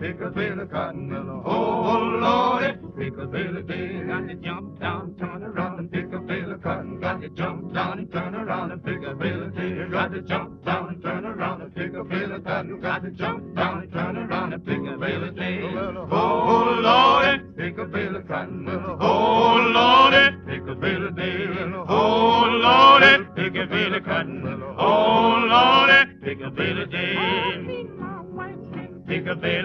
pick a bale of cotton. Oh, Lordy, pick a bale of day. Got to jump down, turn around and pick a bale of cotton. Got to jump down and turn around and pick a bale of day. Got to jump down and turn around and pick a bale of cotton. Got to jump down and turn around and pick a bale of day. Oh, Lordy, pick a bale of cotton. Oh, Lordy, pick a bale of day. Oh, Lordy, pick a bale of cotton. Oh, Lordy, pick a bale of day. Pick a bale